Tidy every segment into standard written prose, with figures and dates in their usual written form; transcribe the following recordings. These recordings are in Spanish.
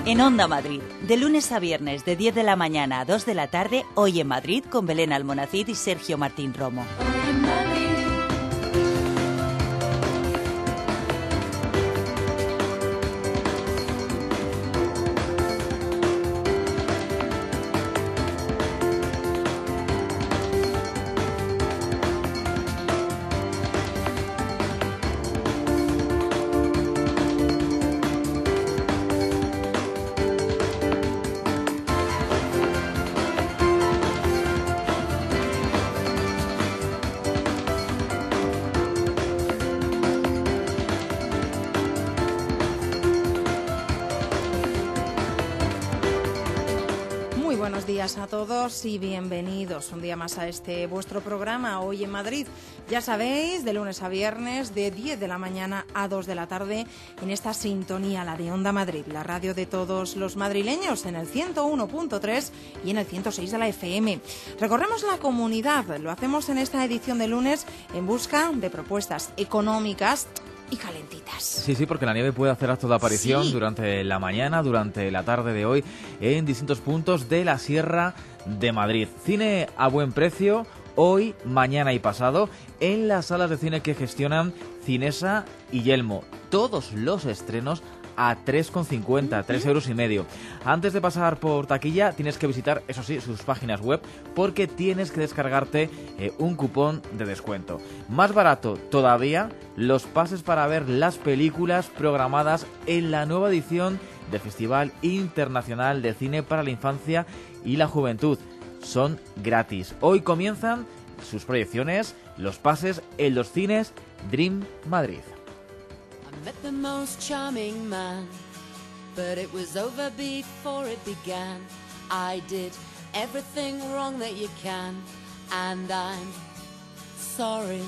En Onda Madrid, de lunes a viernes de 10 de la mañana a 2 de la tarde, Hoy en Madrid con Belén Almonacid y Sergio Martín Romo. Buenos días a todos y bienvenidos un día más a este vuestro programa Hoy en Madrid. Ya sabéis, de lunes a viernes, de 10 de la mañana a 2 de la tarde, en esta sintonía, la de Onda Madrid, la radio de todos los madrileños, en el 101.3 y en el 106 de la FM. Recorremos la comunidad, lo hacemos en esta edición de lunes en busca de propuestas económicas y calentitas. Sí, porque la nieve puede hacer acto de aparición durante la mañana, durante la tarde de hoy, en distintos puntos de la Sierra de Madrid. Cine a buen precio, hoy, mañana y pasado, en las salas de cine que gestionan Cinesa y Yelmo. Todos los estrenos a 3,50, 3,5 euros. Antes de pasar por taquilla tienes que visitar, eso sí, sus páginas web, porque tienes que descargarte un cupón de descuento. Más barato todavía, los pases para ver las películas programadas en la nueva edición del Festival Internacional de Cine para la Infancia y la Juventud. Son gratis. Hoy comienzan sus proyecciones, los pases en los cines Dream Madrid. Met the most charming man, but it was over before it began. I did everything wrong that you can, and I'm sorry.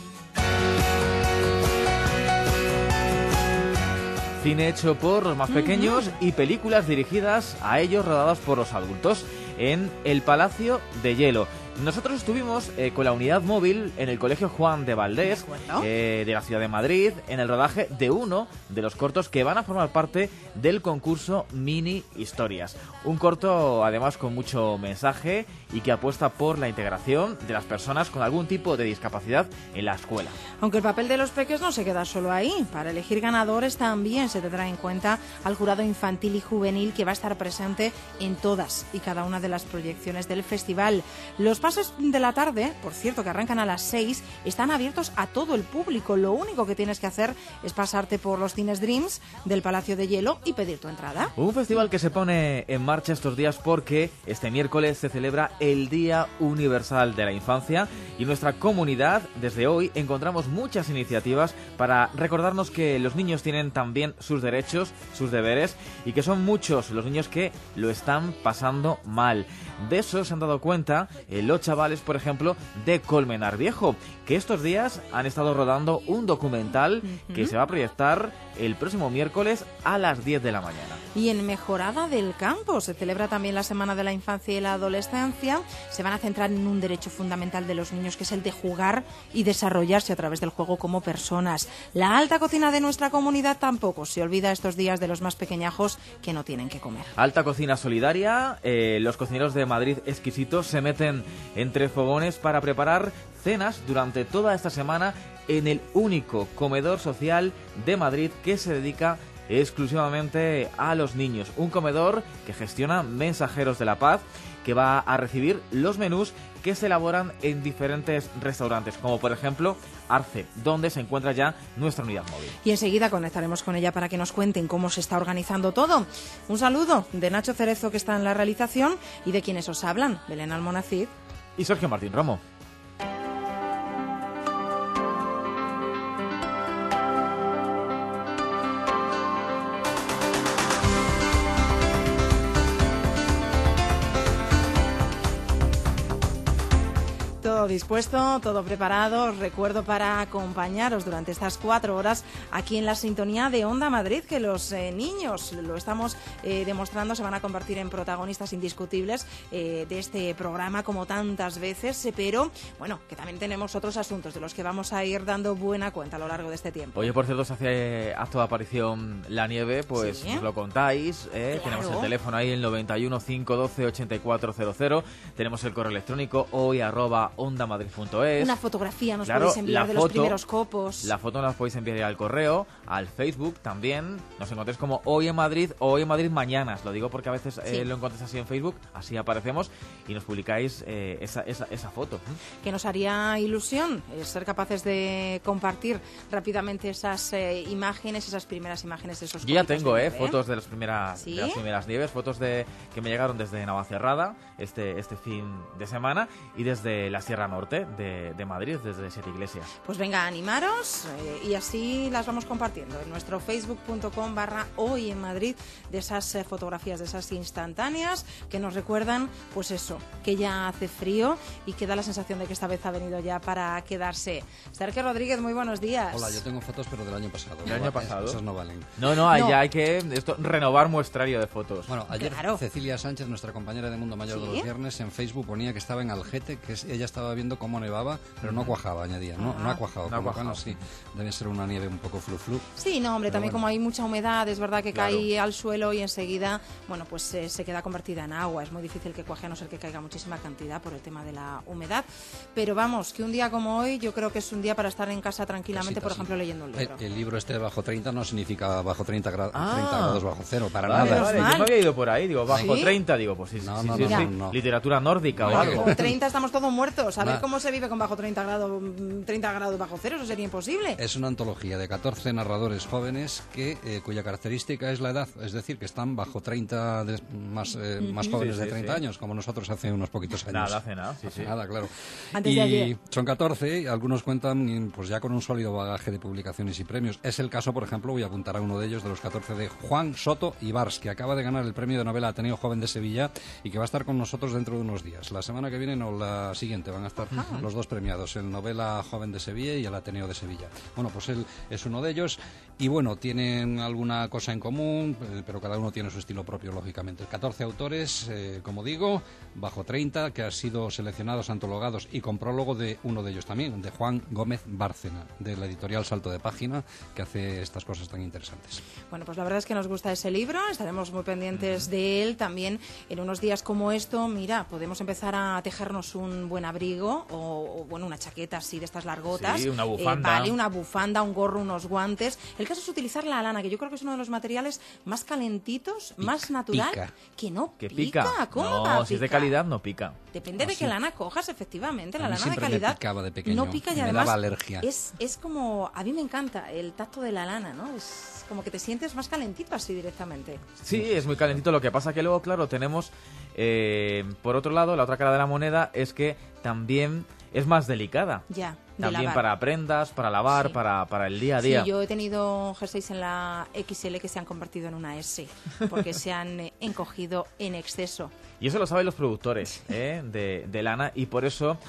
Cine hecho por los más pequeños y películas dirigidas a ellos, rodadas por los adultos, en el Palacio de Hielo. Nosotros estuvimos con la unidad móvil en el Colegio Juan de Valdés, de la ciudad de Madrid, en el rodaje de uno de los cortos que van a formar parte del concurso Mini Historias. Un corto, además, con mucho mensaje y que apuesta por la integración de las personas con algún tipo de discapacidad en la escuela. Aunque el papel de los peques no se queda solo ahí. Para elegir ganadores también se tendrá en cuenta al jurado infantil y juvenil, que va a estar presente en todas y cada una de las proyecciones del festival. Los pases de la tarde, por cierto, que arrancan a las 6, están abiertos a todo el público. Lo único que tienes que hacer es pasarte por los cines Dreams del Palacio de Hielo y pedir tu entrada. Un festival que se pone en marcha estos días porque este miércoles se celebra el Día Universal de la Infancia, y en nuestra comunidad desde hoy encontramos muchas iniciativas para recordarnos que los niños tienen también sus derechos, sus deberes, y que son muchos los niños que lo están pasando mal. De eso se han dado cuenta los chavales, por ejemplo, de Colmenar Viejo, que estos días han estado rodando un documental que se va a proyectar el próximo miércoles a las 10 de la mañana. Y en Mejorada del Campo se celebra también la Semana de la Infancia y la Adolescencia. Se van a centrar en un derecho fundamental de los niños, que es el de jugar y desarrollarse a través del juego como personas. La alta cocina de nuestra comunidad tampoco se olvida estos días de los más pequeñajos que no tienen que comer. Alta cocina solidaria. Los cocineros de Madrid Exquisitos se meten entre fogones para preparar cenas durante toda esta semana en el único comedor social de Madrid que se dedica exclusivamente a los niños. Un comedor que gestiona Mensajeros de la Paz, que va a recibir los menús que se elaboran en diferentes restaurantes, como por ejemplo Arce, donde se encuentra ya nuestra unidad móvil. Y enseguida conectaremos con ella para que nos cuenten cómo se está organizando todo. Un saludo de Nacho Cerezo, que está en la realización, y de quienes os hablan, Belén Almonacid y Sergio Martín Romo. Todo dispuesto, todo preparado. Os recuerdo, para acompañaros durante estas 4 horas aquí en la sintonía de Onda Madrid, que los niños, lo estamos demostrando, se van a convertir en protagonistas indiscutibles de este programa como tantas veces, pero bueno, que también tenemos otros asuntos de los que vamos a ir dando buena cuenta a lo largo de este tiempo. Oye, por cierto, se hace acto de aparición la nieve, pues ¿Sí? nos lo contáis, Claro. Tenemos el teléfono ahí, el 91 512 8400, tenemos el correo electrónico hoy@ondamadrid.es. Una fotografía nos Claro, podéis enviar la de los foto, primeros copos. La foto nos podéis enviar al correo, al Facebook también. Nos encontréis como Hoy en Madrid o Hoy en Madrid Mañanas. Lo digo porque a veces Sí. lo encontréis así en Facebook, así aparecemos y nos publicáis esa foto. Que nos haría ilusión ser capaces de compartir rápidamente esas imágenes, esas primeras imágenes de esos Yo ya copitos tengo de nieve. fotos de las primeras ¿Sí? de las primeras nieves, fotos que me llegaron desde Navacerrada este fin de semana y desde la Sierra Norte de Madrid, desde Siete Iglesias. Pues venga, animaros y así las vamos compartiendo en nuestro facebook.com/Hoy en Madrid, de esas fotografías, de esas instantáneas que nos recuerdan, pues eso, que ya hace frío y que da la sensación de que esta vez ha venido ya para quedarse. Sergio Rodríguez, muy buenos días. Hola, yo tengo fotos, pero del año pasado. ¿Del año pasado? Esas no valen. No, ya hay que renovar muestrario de fotos. Bueno, ayer Claro. Cecilia Sánchez, nuestra compañera de Mundo Mayor ¿Sí? de los viernes, en Facebook ponía que estaba en Algete, ella estaba viendo cómo nevaba, pero no cuajaba, añadía. No ha cuajado. No ha Por lo cuajado. cual, sí, debe ser una nieve un poco flu-flu. Sí, no, hombre, Pero también bueno. como hay mucha humedad, es verdad que Claro. cae al suelo y enseguida, bueno, pues se queda convertida en agua. Es muy difícil que cuaje a no ser que caiga muchísima cantidad por el tema de la humedad. Pero vamos, que un día como hoy yo creo que es un día para estar en casa tranquilamente, Casi, por casi. ejemplo, leyendo un libro. El libro este de bajo 30 no significa bajo 30 grados Ah. bajo cero, para Vale, nada. vale, mal. yo me había ido por ahí, digo, bajo ¿Sí? 30, digo, pues sí, No, sí, no, sí, no, sí. no. Literatura nórdica o No, algo. Con 30 estamos todos muertos. A ver Nah. cómo se vive con bajo 30 grados bajo cero, eso sería imposible. Es una antología de 14 narradores jóvenes cuya característica es la edad, es decir, que están bajo 30 más jóvenes Sí, de sí, 30 sí. años, como nosotros hace unos poquitos años. Nada, hace nada, sí, sí. Nada, claro. Antes y de ayer. son 14, y algunos cuentan pues ya con un sólido bagaje de publicaciones y premios. Es el caso, por ejemplo, voy a apuntar a uno de ellos, de los 14, de Juan Soto Ibars, que acaba de ganar el premio de novela Ateneo Joven de Sevilla y que va a estar con nosotros dentro de unos días. La semana que viene o la siguiente van a estar los dos premiados, el Novela Joven de Sevilla y el Ateneo de Sevilla. Bueno, pues él es uno de ellos y bueno, tienen alguna cosa en común, pero cada uno tiene su estilo propio, lógicamente. 14 autores, como digo, bajo 30, que han sido seleccionados, antologados y con prólogo de uno de ellos también, de Juan Gómez Bárcena, de la editorial Salto de Página, que hace estas cosas tan interesantes. Bueno, pues la verdad es que nos gusta ese libro, estaremos muy pendientes de él también. En unos días como esto, mira, podemos empezar a tejernos un buen abrigo o bueno, una chaqueta así de estas largotas. Sí, una bufanda. Vale, una bufanda, un gorro, unos guantes. El caso es utilizar la lana, que yo creo que es uno de los materiales más calentitos, más natural, pica. que no Que pica. pica. ¿Cómo va a No, si es de picar? calidad no pica. Depende de qué lana cojas, efectivamente. A La mí lana de siempre me calidad picaba de pequeño, no pica y me además daba alergia. es como, a mí me encanta el tacto de la lana, ¿no? Es como que te sientes más calentito así directamente. Sí, es muy calentito. Lo que pasa que luego, claro, tenemos, por otro lado, la otra cara de la moneda es que también es más delicada. Ya, de También lavar. para prendas, para lavar, Sí. para el día a Sí, día. yo he tenido jerseys en la XL que se han convertido en una S, porque se han encogido en exceso. Y eso lo saben los productores de lana y por eso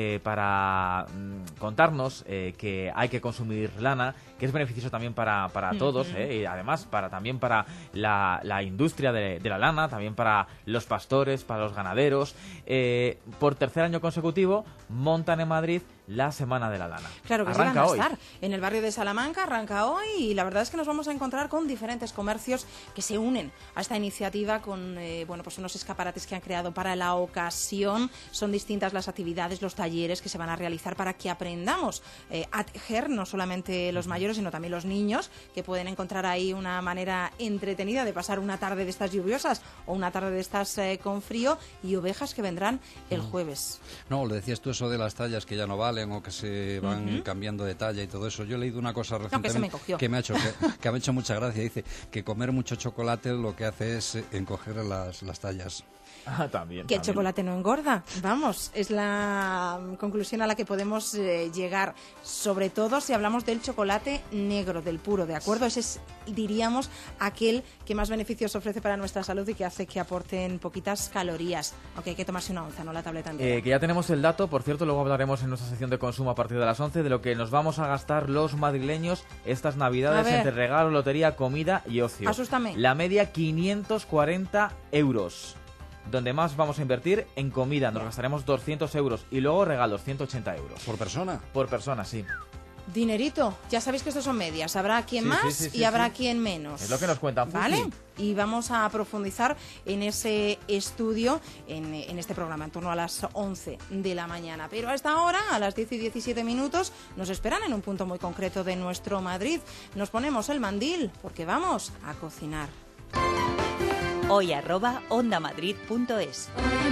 para contarnos que hay que consumir lana, que es beneficioso también para todos y además también para la industria de la lana, también para los pastores, para los ganaderos. Por tercer año consecutivo montan en Madrid la Semana de la Lana. Claro que sí, Arranca van a hoy. estar en el barrio de Salamanca, arranca hoy y la verdad es que nos vamos a encontrar con diferentes comercios que se unen a esta iniciativa con bueno, pues unos escaparates que han creado para la ocasión. Son distintas las actividades, los talleres que se van a realizar para que aprendamos a tejer, no solamente los mayores, sino también los niños, que pueden encontrar ahí una manera entretenida de pasar una tarde de estas lluviosas o una tarde de estas con frío, y ovejas que vendrán el jueves. No, le decías tú eso de las tallas que ya no valen o que se van cambiando de talla y todo eso. Yo he leído una cosa que se me recientemente encogió. que me ha hecho mucha gracia. Dice que comer mucho chocolate lo que hace es encoger las tallas. También. Que el chocolate no engorda. Vamos, es la conclusión a la que podemos llegar. Sobre todo si hablamos del chocolate negro, del puro, ¿de acuerdo? Ese es, diríamos, aquel que más beneficios ofrece para nuestra salud y que hace que aporten poquitas calorías. Aunque hay que tomarse una onza, no la tableta entera. Que ya tenemos el dato, por cierto, luego hablaremos en nuestra sección de consumo a partir de las 11 de lo que nos vamos a gastar los madrileños estas Navidades entre regalo, lotería, comida y ocio. Asústame. La media 540 euros. Donde más vamos a invertir en comida, nos gastaremos 200 euros y luego regalos, 180 euros. ¿Por persona? Por persona, sí. Dinerito, ya sabéis que estos son medias, habrá quien más y habrá quien menos. Es lo que nos cuentan, ¿vale? Y vamos a profundizar en ese estudio en este programa, en torno a las 11 de la mañana. Pero a esta hora, a las 10 y 17 minutos, nos esperan en un punto muy concreto de nuestro Madrid. Nos ponemos el mandil porque vamos a cocinar. hoy@ondamadrid.es.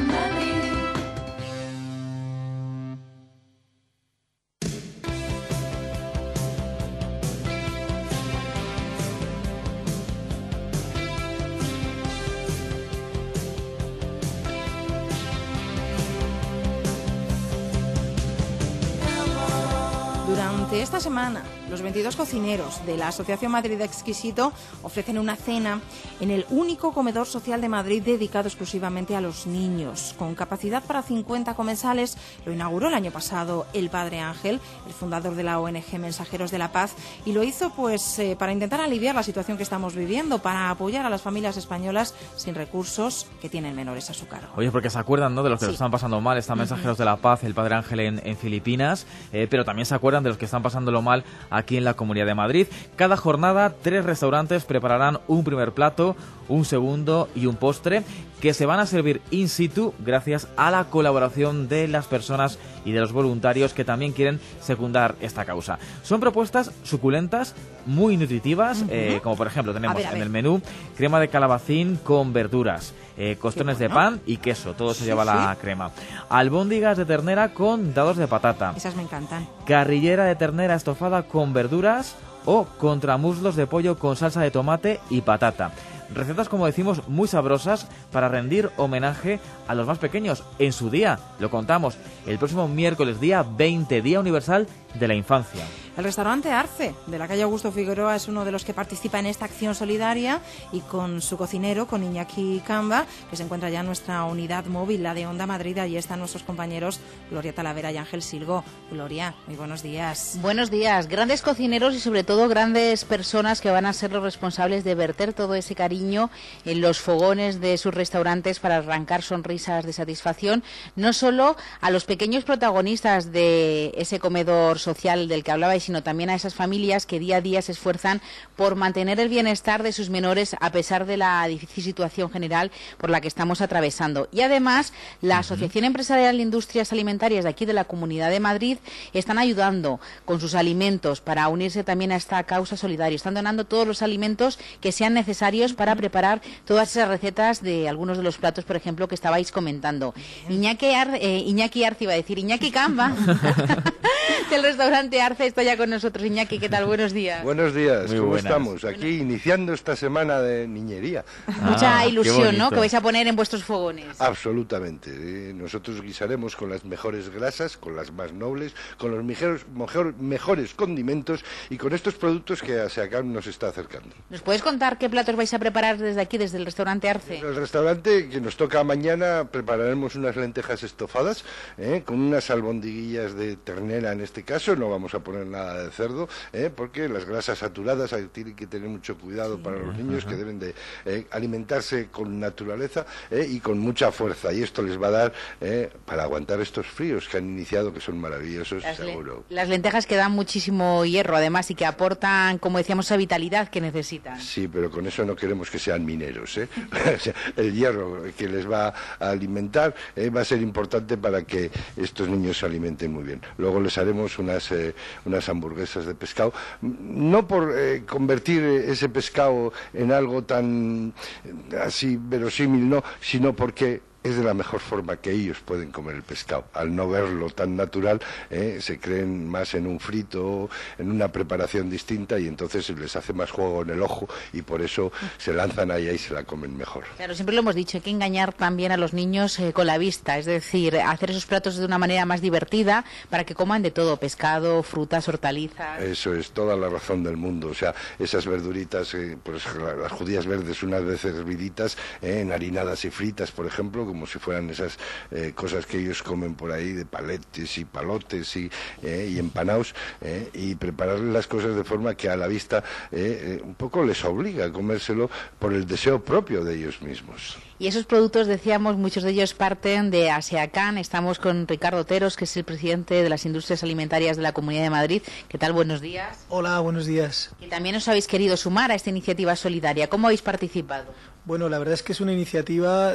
Durante esta semana, los 22 cocineros de la Asociación Madrid Exquisito ofrecen una cena en el único comedor social de Madrid dedicado exclusivamente a los niños. Con capacidad para 50 comensales, lo inauguró el año pasado el Padre Ángel, el fundador de la ONG Mensajeros de la Paz, y lo hizo para intentar aliviar la situación que estamos viviendo, para apoyar a las familias españolas sin recursos que tienen menores a su cargo. Oye, porque se acuerdan, ¿no?, de los que lo están pasando mal, están Mensajeros de la Paz, el Padre Ángel en Filipinas, pero también se acuerdan de los que están pasándolo mal aquí en la Comunidad de Madrid. Cada jornada 3 restaurantes prepararán un primer plato, un segundo y un postre que se van a servir in situ gracias a la colaboración de las personas y de los voluntarios que también quieren secundar esta causa. Son propuestas suculentas, muy nutritivas, como por ejemplo tenemos en el menú crema de calabacín con verduras, costones de pan y queso, todo se lleva la crema. Albóndigas de ternera con dados de patata. Esas me encantan. Carrillera de ternera estofada con verduras o contramuslos de pollo con salsa de tomate y patata. Recetas, como decimos, muy sabrosas para rendir homenaje a los más pequeños. En su día, lo contamos, el próximo miércoles, día 20, Día Universal de la Infancia. El restaurante Arce, de la calle Augusto Figueroa, es uno de los que participa en esta acción solidaria y con su cocinero, con Iñaki Camba, que se encuentra ya en nuestra unidad móvil, la de Onda Madrid. Allí están nuestros compañeros Gloria Talavera y Ángel Silgo. Gloria, muy buenos días. Buenos días. Grandes cocineros y sobre todo grandes personas que van a ser los responsables de verter todo ese cariño en los fogones de sus restaurantes para arrancar sonrisas de satisfacción, no solo a los pequeños protagonistas de ese comedor social del que hablabais, sino también a esas familias que día a día se esfuerzan por mantener el bienestar de sus menores a pesar de la difícil situación general por la que estamos atravesando. Y además, la Asociación Empresarial de Industrias Alimentarias de aquí de la Comunidad de Madrid están ayudando con sus alimentos para unirse también a esta causa solidaria. Están donando todos los alimentos que sean necesarios para preparar todas esas recetas de algunos de los platos, por ejemplo, que estabais comentando. Iñaki Arce, iba a decir, Iñaki Camba, del restaurante Arce, está ya con nosotros. Iñaki, ¿qué tal? Buenos días. Buenos días, Muy ¿cómo buenas. estamos? Aquí iniciando esta semana de niñería. Mucha ilusión, ¿no?, bonito. que vais a poner en vuestros fogones. Absolutamente. Nosotros guisaremos con las mejores grasas, con las más nobles, con los mejores condimentos y con estos productos que SEACAM nos está acercando. ¿Nos puedes contar qué platos vais a preparar desde aquí, desde el restaurante Arce? En el restaurante que nos toca mañana prepararemos unas lentejas estofadas con unas albondiguillas de ternera en este caso, no vamos a poner nada de cerdo porque las grasas saturadas tienen que tener mucho cuidado para los niños que deben de alimentarse con naturaleza y con mucha fuerza, y esto les va a dar para aguantar estos fríos que han iniciado, que son maravillosos, seguro. Las lentejas que dan muchísimo hierro además y que aportan, como decíamos, esa vitalidad que necesitan. Sí, pero con eso no queremos que sean mineros, O sea, el hierro que les va a alimentar va a ser importante para que estos niños se alimenten muy bien. Luego les haremos unas hamburguesas de pescado, no por convertir ese pescado en algo tan así verosímil, no, sino porque es de la mejor forma que ellos pueden comer el pescado. Al no verlo tan natural, se creen más en un frito, en una preparación distinta, y entonces les hace más juego en el ojo, y por eso se lanzan ahí y se la comen mejor. Claro, siempre lo hemos dicho, hay que engañar también a los niños con la vista, es decir, hacer esos platos de una manera más divertida para que coman de todo, pescado, frutas, hortalizas. Eso es toda la razón del mundo. O sea, esas verduritas, pues las judías verdes unas veces herviditas, enharinadas y fritas, por ejemplo, como si fueran esas cosas que ellos comen por ahí, de paletes y palotes y empanados, y prepararles las cosas de forma que a la vista un poco les obliga a comérselo por el deseo propio de ellos mismos. Y esos productos, decíamos, muchos de ellos parten de Aseacán. Estamos con Ricardo Oteros, que es el presidente de las Industrias Alimentarias de la Comunidad de Madrid. ¿Qué tal? Buenos días. Hola, buenos días. Y también os habéis querido sumar a esta iniciativa solidaria. ¿Cómo habéis participado? Bueno, la verdad es que es una iniciativa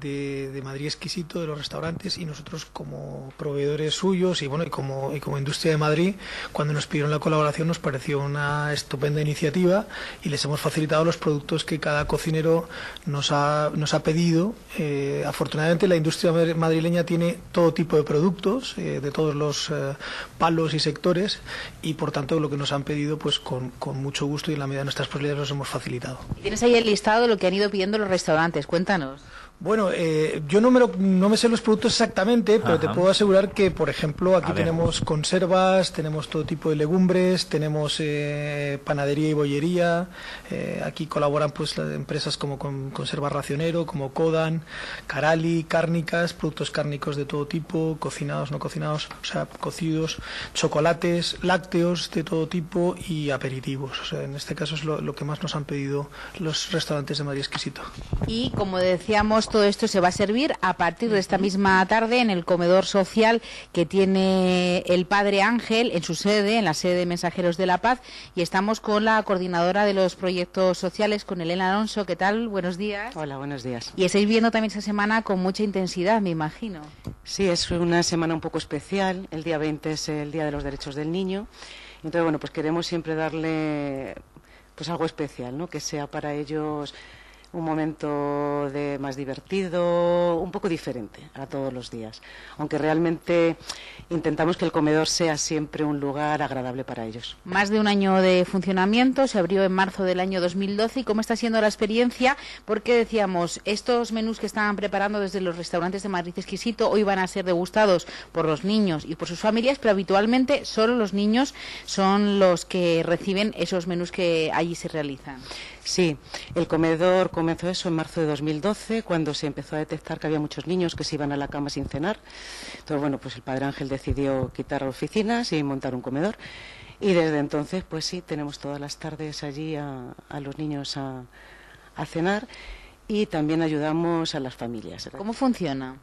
de Madrid Exquisito, de los restaurantes, y nosotros como proveedores suyos y como industria de Madrid, cuando nos pidieron la colaboración nos pareció una estupenda iniciativa y les hemos facilitado los productos que cada cocinero nos ha pedido. Afortunadamente la industria madrileña tiene todo tipo de productos, de todos los palos y sectores, y por tanto lo que nos han pedido, pues con mucho gusto y en la medida de nuestras posibilidades los hemos facilitado. ¿Y tienes ahí el listado de lo que han ido pidiendo los restaurantes? Cuéntanos. Bueno, yo no me sé los productos exactamente, pero te puedo asegurar que, por ejemplo, aquí tenemos conservas, tenemos todo tipo de legumbres, tenemos panadería y bollería. Aquí colaboran pues las empresas como Conservas Racionero, como Kodan, Carali, cárnicas, productos cárnicos de todo tipo, cocinados, no cocinados, o sea, cocidos, chocolates, lácteos de todo tipo y aperitivos. O sea, en este caso es lo que más nos han pedido los restaurantes de Madrid Exquisito. Y como decíamos, todo esto se va a servir a partir de esta misma tarde en el comedor social que tiene el Padre Ángel en su sede, en la sede de Mensajeros de la Paz, y estamos con la coordinadora de los proyectos sociales, con Elena Alonso. ¿Qué tal? Buenos días. Hola, buenos días. Y estáis viendo también esta semana con mucha intensidad, me imagino. Sí, es una semana un poco especial. El día 20 es el Día de los Derechos del Niño. Entonces, bueno, pues queremos siempre darle pues algo especial, ¿no? Que sea para ellos un momento más divertido, un poco diferente a todos los días, aunque realmente intentamos que el comedor sea siempre un lugar agradable para ellos. Más de un año de funcionamiento, se abrió en marzo del año 2012. ¿Y cómo está siendo la experiencia? Porque decíamos, estos menús que estaban preparando desde los restaurantes de Madrid Exquisito hoy van a ser degustados por los niños y por sus familias, pero habitualmente solo los niños son los que reciben esos menús que allí se realizan. Sí, el comedor comenzó eso en marzo de 2012, cuando se empezó a detectar que había muchos niños que se iban a la cama sin cenar. Entonces, bueno, pues el Padre Ángel decidió quitar oficinas y montar un comedor. Y desde entonces, pues sí, tenemos todas las tardes allí a los niños a cenar, y también ayudamos a las familias. ¿Cómo funciona?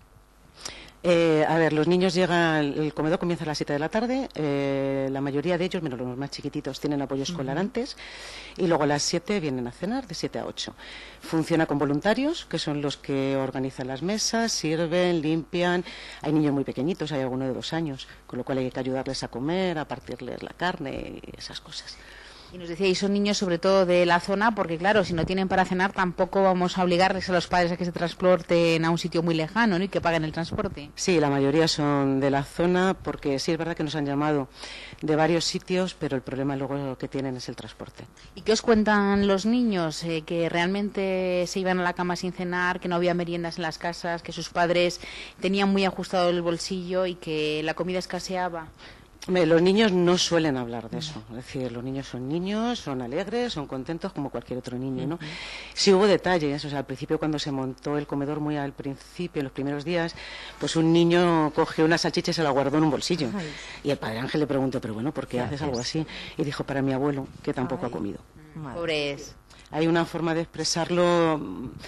A ver, los niños llegan, el comedor comienza a las 7 de la tarde, la mayoría de ellos, menos los más chiquititos, tienen apoyo escolar antes, y luego a las 7 vienen a cenar, de 7 a 8. Funciona con voluntarios, que son los que organizan las mesas, sirven, limpian. Hay niños muy pequeñitos, hay algunos de 2 años, con lo cual hay que ayudarles a comer, a partirles la carne y esas cosas. Y nos decíais, son niños sobre todo de la zona, porque claro, si no tienen para cenar tampoco vamos a obligarles a los padres a que se transporten a un sitio muy lejano, ¿no? Y que paguen el transporte. Sí, la mayoría son de la zona, porque sí es verdad que nos han llamado de varios sitios, pero el problema luego que tienen es el transporte. ¿Y qué os cuentan los niños? Que realmente se iban a la cama sin cenar, que no había meriendas en las casas, que sus padres tenían muy ajustado el bolsillo y que la comida escaseaba. Los niños no suelen hablar de eso, es decir, los niños, son alegres, son contentos como cualquier otro niño, ¿no? Sí hubo detalles, o sea, al principio cuando se montó el comedor, muy al principio, en los primeros días, pues un niño cogió una salchicha y se la guardó en un bolsillo. Ay. Y el Padre Ángel le preguntó, pero bueno, ¿por qué haces algo así? Y dijo, para mi abuelo, que tampoco ha comido. Pobres. Hay una forma de expresarlo,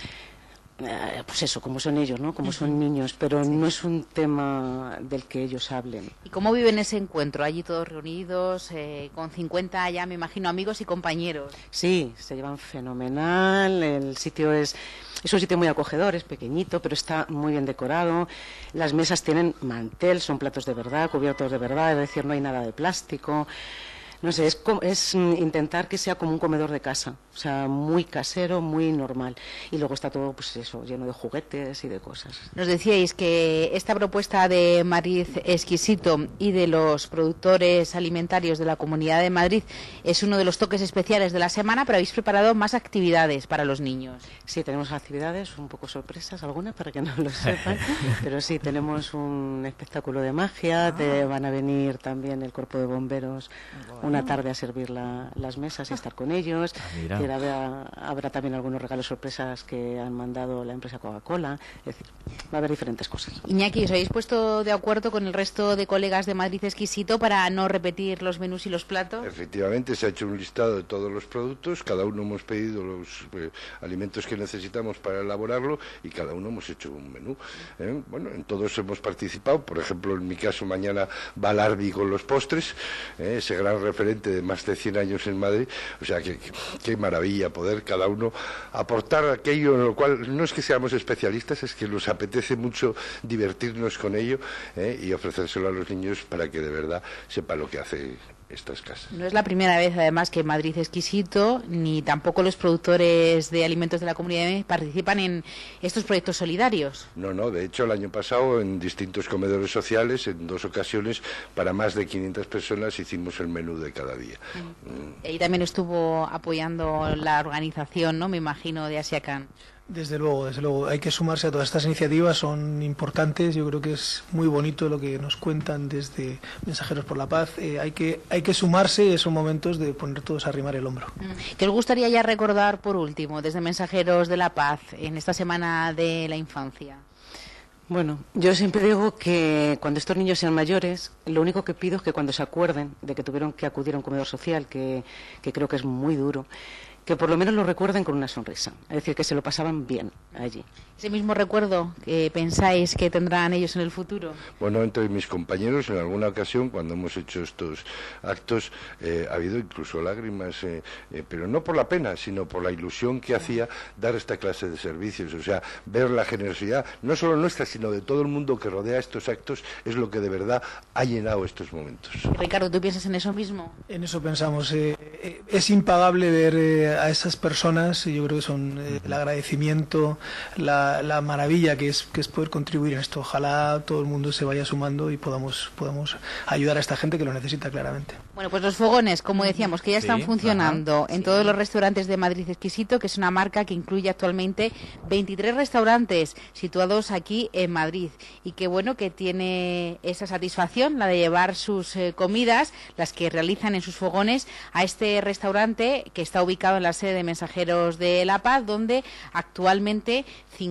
pues eso, como son ellos, ¿no? Como son niños, pero no es un tema del que ellos hablen. ¿Y cómo viven ese encuentro? Allí todos reunidos, con 50 ya, me imagino, amigos y compañeros. Sí, se llevan fenomenal, el sitio es un sitio muy acogedor, es pequeñito, pero está muy bien decorado. Las mesas tienen mantel, son platos de verdad, cubiertos de verdad, es decir, no hay nada de plástico. No sé, es intentar que sea como un comedor de casa, o sea, muy casero, muy normal. Y luego está todo, pues eso, lleno de juguetes y de cosas. Nos decíais que esta propuesta de Madrid Exquisito y de los productores alimentarios de la Comunidad de Madrid es uno de los toques especiales de la semana, pero habéis preparado más actividades para los niños. Sí, tenemos actividades, un poco sorpresas, algunas para que no lo sepan, pero sí, tenemos un espectáculo de magia, van a venir también el cuerpo de bomberos una tarde a servir las mesas y estar con ellos. Habrá también algunos regalos sorpresas que han mandado la empresa Coca-Cola. Es decir, va a haber diferentes cosas. Iñaki, ¿os habéis puesto de acuerdo con el resto de colegas de Madrid Exquisito para no repetir los menús y los platos? Efectivamente, se ha hecho un listado de todos los productos, cada uno hemos pedido los alimentos que necesitamos para elaborarlo y cada uno hemos hecho un menú. Bueno, en todos hemos participado. Por ejemplo, en mi caso mañana va Larbi con los postres, ese gran referente de más de 100 años en Madrid. O sea, qué maravilla poder cada uno aportar aquello en lo cual no es que seamos especialistas, es que nos apetece mucho divertirnos con ello y ofrecérselo a los niños para que de verdad sepan lo que hace estas casas. No es la primera vez, además, que Madrid Exquisito, ni tampoco los productores de alimentos de la Comunidad participan en estos proyectos solidarios. No, de hecho, el año pasado, en distintos comedores sociales, en 2 ocasiones, para más de 500 personas, hicimos el menú de cada día. Y también estuvo apoyando la organización, ¿no?, me imagino, de Asiacan. Desde luego, hay que sumarse a todas estas iniciativas, son importantes, yo creo que es muy bonito lo que nos cuentan desde Mensajeros por la Paz, hay que sumarse, esos momentos de poner todos a arrimar el hombro. ¿Qué os gustaría ya recordar por último, desde Mensajeros de la Paz, en esta Semana de la Infancia? Bueno, yo siempre digo que cuando estos niños sean mayores, lo único que pido es que cuando se acuerden de que tuvieron que acudir a un comedor social, que creo que es muy duro, que por lo menos lo recuerden con una sonrisa, es decir, que se lo pasaban bien allí. ¿Ese mismo recuerdo que pensáis que tendrán ellos en el futuro? Bueno, entre mis compañeros, en alguna ocasión, cuando hemos hecho estos actos, ha habido incluso lágrimas, pero no por la pena, sino por la ilusión que hacía dar esta clase de servicios. O sea, ver la generosidad, no solo nuestra, sino de todo el mundo que rodea estos actos, es lo que de verdad ha llenado estos momentos. Ricardo, ¿tú piensas en eso mismo? En eso pensamos. Es impagable ver a esas personas, yo creo que son el agradecimiento, la maravilla que es poder contribuir en esto. Ojalá todo el mundo se vaya sumando y podamos ayudar a esta gente que lo necesita claramente. Bueno, pues los fogones, como decíamos, que ya están funcionando en todos los restaurantes de Madrid Exquisito, que es una marca que incluye actualmente 23 restaurantes situados aquí en Madrid y que bueno, que tiene esa satisfacción, la de llevar sus comidas, las que realizan en sus fogones, a este restaurante que está ubicado en la sede de Mensajeros de la Paz, donde actualmente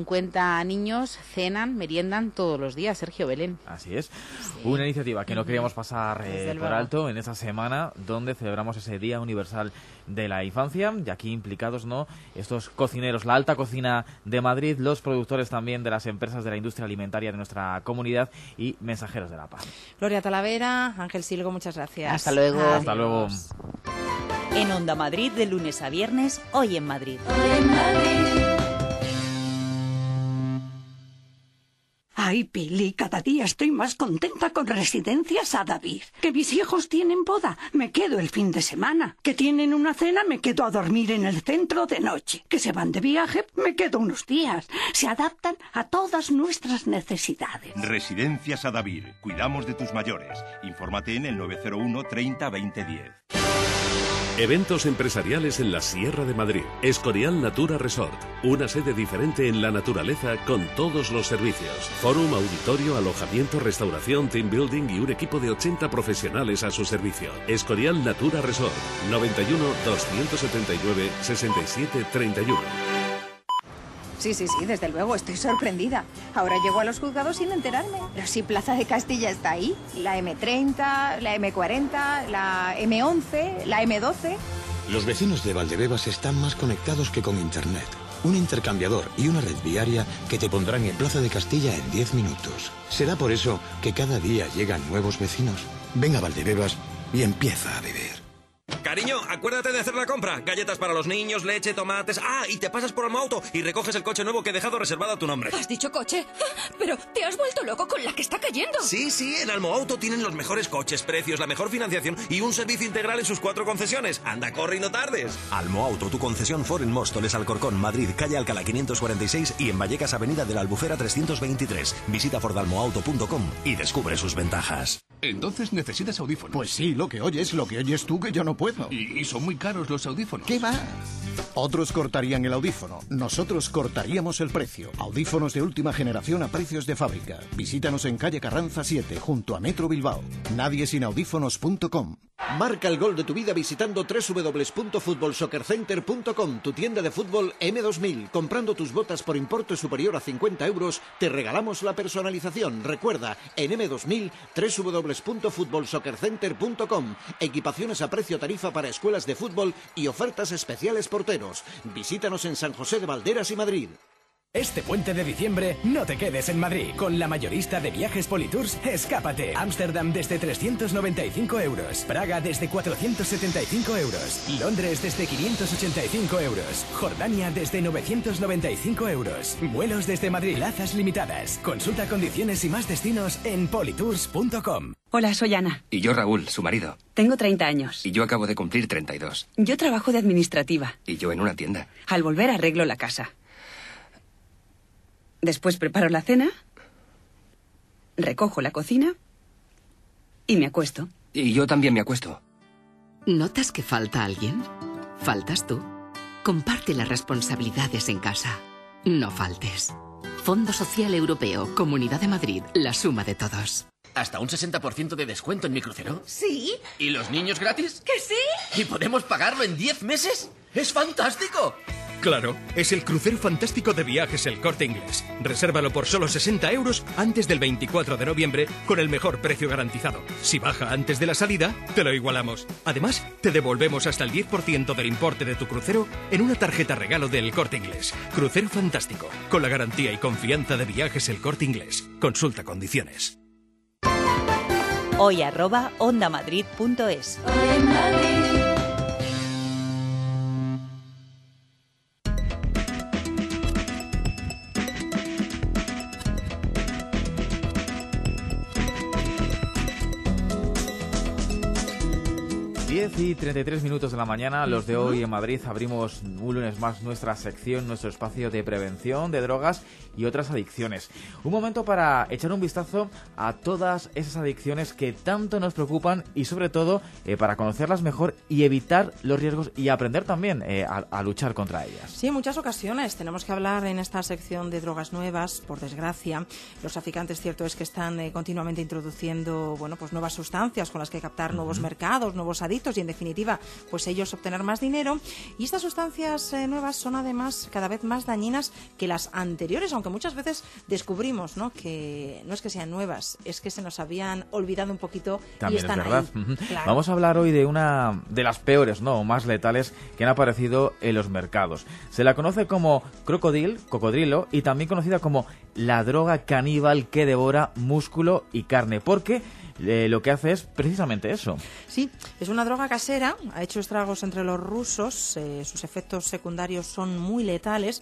50 niños cenan, meriendan todos los días. Sergio, Belén. Así es. Una iniciativa que no queríamos pasar por alto en esta semana, donde celebramos ese Día Universal de la Infancia, y aquí implicados, ¿no?, estos cocineros, la alta cocina de Madrid, los productores también de las empresas de la industria alimentaria de nuestra comunidad y Mensajeros de la Paz. Gloria Talavera, Ángel Silgo, muchas gracias. Hasta luego. Hasta luego. En Onda Madrid, de lunes a viernes, Hoy en Madrid. Ay, Pili, cada día estoy más contenta con Residencias a David. Que mis hijos tienen boda, me quedo el fin de semana. Que tienen una cena, me quedo a dormir en el centro de noche. Que se van de viaje, me quedo unos días. Se adaptan a todas nuestras necesidades. Residencias a David. Cuidamos de tus mayores. Infórmate en el 901 30 20 10. Eventos empresariales en la Sierra de Madrid. Escorial Natura Resort. Una sede diferente en la naturaleza con todos los servicios. Fórum, auditorio, alojamiento, restauración, team building y un equipo de 80 profesionales a su servicio. Escorial Natura Resort. 91 279 67 31. Sí, desde luego, estoy sorprendida. Ahora llego a los juzgados sin enterarme. Pero si Plaza de Castilla está ahí, la M30, la M40, la M11, la M12... Los vecinos de Valdebebas están más conectados que con Internet. Un intercambiador y una red viaria que te pondrán en Plaza de Castilla en 10 minutos. Será por eso que cada día llegan nuevos vecinos. Ven a Valdebebas y empieza a vivir. Cariño, acuérdate de hacer la compra. Galletas para los niños, leche, tomates... Ah, y te pasas por Almoauto y recoges el coche nuevo que he dejado reservado a tu nombre. ¿Has dicho coche? Pero te has vuelto loco con la que está cayendo. Sí, en Almoauto tienen los mejores coches, precios, la mejor financiación y un servicio integral en sus 4 concesiones. Anda, corre y no tardes. Almoauto, tu concesión Ford en Móstoles, Alcorcón, Madrid, calle Alcalá 546 y en Vallecas, avenida de la Albufera 323. Visita fordalmoauto.com y descubre sus ventajas. Entonces necesitas audífonos. Pues sí, lo que oyes tú que yo no puedo. Y son muy caros los audífonos. ¿Qué va? Otros cortarían el audífono. Nosotros cortaríamos el precio. Audífonos de última generación a precios de fábrica. Visítanos en calle Carranza 7, junto a Metro Bilbao. Nadiesinaudífonos.com. Marca el gol de tu vida visitando www.futbolsoccercenter.com, tu tienda de fútbol M2000. Comprando tus botas por importe superior a 50 euros, te regalamos la personalización. Recuerda, en M2000, www.futbolsoccercenter.com. Equipaciones a precio tarifa para escuelas de fútbol y ofertas especiales porteros. Visítanos en San José de Valderas y Madrid. Este puente de diciembre no te quedes en Madrid. Con la mayorista de viajes Politours, escápate. Ámsterdam desde 395 euros. Praga desde 475 euros. Londres desde 585 euros. Jordania desde 995 euros. Vuelos desde Madrid. Plazas limitadas. Consulta condiciones y más destinos en politours.com. Hola, soy Ana. Y yo Raúl, su marido. Tengo 30 años. Y yo acabo de cumplir 32. Yo trabajo de administrativa. Y yo en una tienda. Al volver arreglo la casa. Después preparo la cena, recojo la cocina y me acuesto. Y yo también me acuesto. ¿Notas que falta alguien? ¿Faltas tú? Comparte las responsabilidades en casa. No faltes. Fondo Social Europeo, Comunidad de Madrid, la suma de todos. ¿Hasta un 60% de descuento en mi crucero? ¿Sí? ¿Y los niños gratis? ¿Que sí? ¿Y podemos pagarlo en 10 meses? ¡Es fantástico! Claro, es el crucero fantástico de Viajes El Corte Inglés. Resérvalo por solo 60 euros antes del 24 de noviembre con el mejor precio garantizado. Si baja antes de la salida, te lo igualamos. Además, te devolvemos hasta el 10% del importe de tu crucero en una tarjeta regalo del Corte Inglés. Crucero fantástico, con la garantía y confianza de Viajes El Corte Inglés. Consulta condiciones. hoy@ondamadrid.es. Y 33 minutos de la mañana, los de Hoy en Madrid, abrimos un lunes más nuestra sección, nuestro espacio de prevención de drogas y otras adicciones. Un momento para echar un vistazo a todas esas adicciones que tanto nos preocupan y sobre todo para conocerlas mejor y evitar los riesgos y aprender también a luchar contra ellas. Sí, en muchas ocasiones tenemos que hablar en esta sección de drogas nuevas, por desgracia. Los traficantes, cierto es que están continuamente introduciendo pues nuevas sustancias con las que captar nuevos mercados, nuevos adictos y en definitiva pues ellos obtener más dinero, y estas sustancias nuevas son además cada vez más dañinas que las anteriores, aunque muchas veces descubrimos, ¿no?, que no es que sean nuevas, es que se nos habían olvidado un poquito. También y están es verdad. ahí. Claro. Vamos a hablar hoy de una de las peores, o más letales que han aparecido en los mercados. Se la conoce como cocodrilo, y también conocida como la droga caníbal que devora músculo y carne, porque lo que hace es precisamente eso. Sí, es una droga casera, ha hecho estragos entre los rusos, sus efectos secundarios son muy letales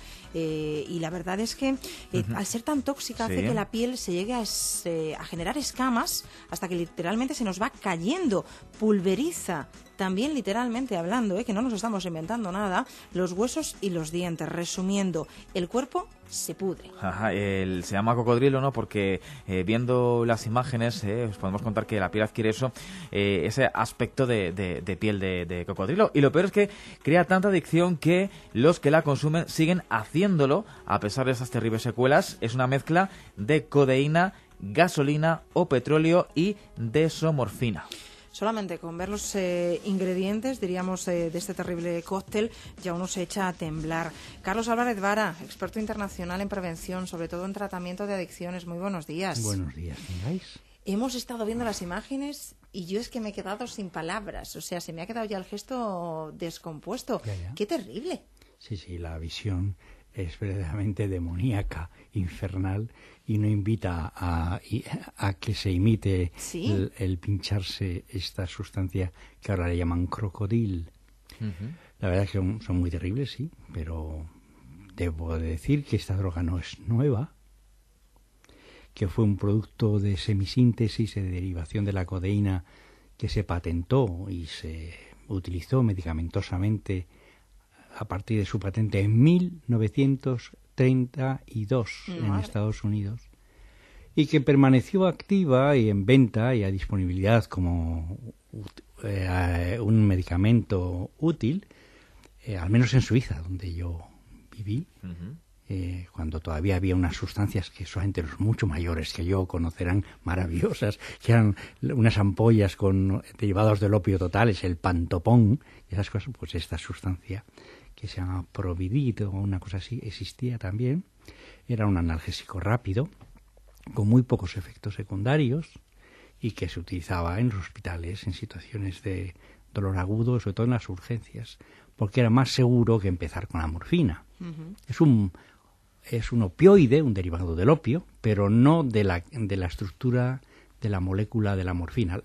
y la verdad es que al ser tan tóxica hace que la piel se llegue a generar escamas hasta que literalmente se nos va cayendo, pulveriza. También literalmente hablando, que no nos estamos inventando nada, los huesos y los dientes. Resumiendo, el cuerpo se pudre. Se llama cocodrilo, ¿no? Porque viendo las imágenes os podemos contar que la piel adquiere ese aspecto de piel de cocodrilo. Y lo peor es que crea tanta adicción que los que la consumen siguen haciéndolo a pesar de esas terribles secuelas. Es una mezcla de codeína, gasolina o petróleo y desomorfina. Solamente con ver los ingredientes, diríamos, de este terrible cóctel, ya uno se echa a temblar. Carlos Álvarez Vara, experto internacional en prevención, sobre todo en tratamiento de adicciones. Muy buenos días. Buenos días, ¿miráis? Hemos estado viendo las imágenes y yo es que me he quedado sin palabras. O sea, se me ha quedado ya el gesto descompuesto. Ya. ¡Qué terrible! Sí, la visión es verdaderamente demoníaca, infernal, y no invita a que se imite el pincharse esta sustancia que ahora le llaman crocodil. La verdad es que son muy terribles, sí, pero debo decir que esta droga no es nueva, que fue un producto de semisíntesis y de derivación de la codeína que se patentó y se utilizó medicamentosamente a partir de su patente en 1932 en Estados Unidos, y que permaneció activa y en venta y a disponibilidad como un medicamento útil, al menos en Suiza, donde yo viví, cuando todavía había unas sustancias que solamente los mucho mayores que yo conocerán maravillosas, que eran unas ampollas con derivados del opio totales, el pantopón y esas cosas. Pues esta sustancia que se llama Providit o una cosa así existía también. Era un analgésico rápido con muy pocos efectos secundarios y que se utilizaba en los hospitales en situaciones de dolor agudo, sobre todo en las urgencias, porque era más seguro que empezar con la morfina. Es un opioide, un derivado del opio, pero no de la estructura de la molécula de la morfina.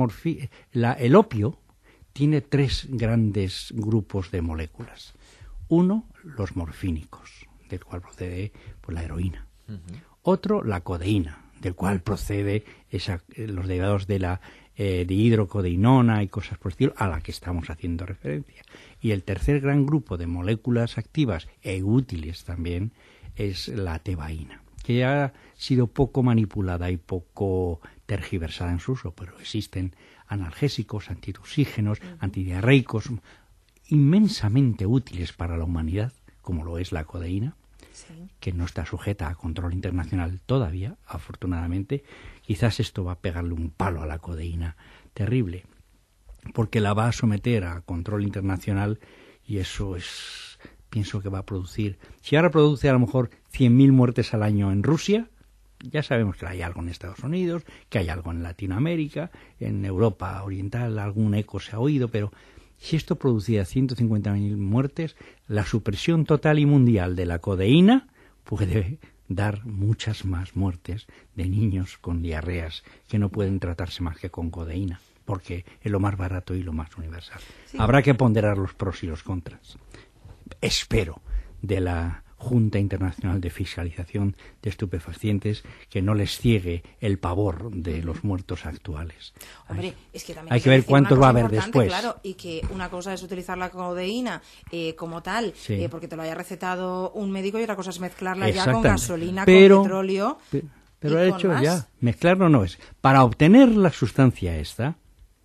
El opio tiene 3 grandes grupos de moléculas. Uno, los morfínicos, del cual procede la heroína. Otro, la codeína, del cual procede los derivados de hidrocodeinona y cosas por el estilo, a la que estamos haciendo referencia. Y el tercer gran grupo de moléculas activas e útiles también es la tebaína, que ha sido poco manipulada y poco tergiversada en su uso, pero existen analgésicos, antituxígenos, antidiarreicos, inmensamente útiles para la humanidad, como lo es la codeína, que no está sujeta a control internacional todavía, afortunadamente. Quizás esto va a pegarle un palo a la codeína terrible, porque la va a someter a control internacional, y eso pienso que va a producir, si ahora produce a lo mejor 100.000 muertes al año en Rusia, ya sabemos que hay algo en Estados Unidos, que hay algo en Latinoamérica, en Europa Oriental algún eco se ha oído, pero si esto producía 150.000 muertes, la supresión total y mundial de la codeína puede dar muchas más muertes de niños con diarreas que no pueden tratarse más que con codeína, porque es lo más barato y lo más universal. Habrá que ponderar los pros y los contras. Espero de la Junta Internacional de Fiscalización de Estupefacientes que no les ciegue el pavor de los muertos actuales. Hombre, es que también hay que ver cuántos va a haber después. Claro, y que una cosa es utilizar la codeína como tal, porque te lo haya recetado un médico, y otra cosa es mezclarla ya con gasolina, con petróleo. Pero de hecho ya, mezclarlo no es. Para obtener la sustancia esta,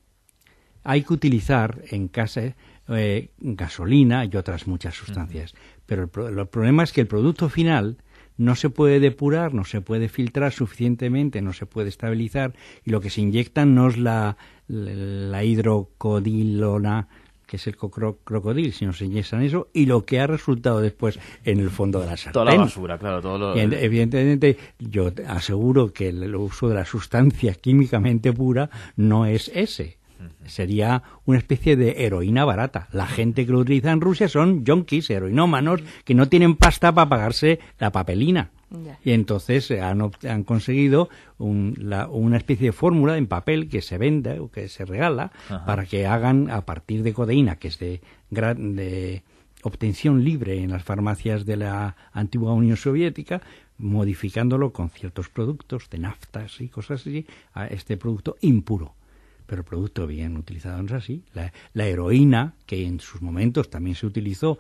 hay que utilizar en casa gasolina y otras muchas sustancias. Pero el problema es que el producto final no se puede depurar, no se puede filtrar suficientemente, no se puede estabilizar, y lo que se inyectan no es la hidrocodilona, que es el crocodil, sino se inyectan eso, y lo que ha resultado después en el fondo de la sartén. Toda la basura, claro. Evidentemente, yo aseguro que el uso de la sustancia químicamente pura no es ese. Sería una especie de heroína barata. La gente que lo utiliza en Rusia son yonkis, heroinómanos, que no tienen pasta para pagarse la papelina. Y entonces han conseguido una especie de fórmula en papel que se vende o que se regala para que hagan, a partir de codeína, que es de obtención libre en las farmacias de la antigua Unión Soviética, modificándolo con ciertos productos de naftas y cosas así, a este producto impuro. Pero el producto bien utilizado no es así. La heroína, que en sus momentos también se utilizó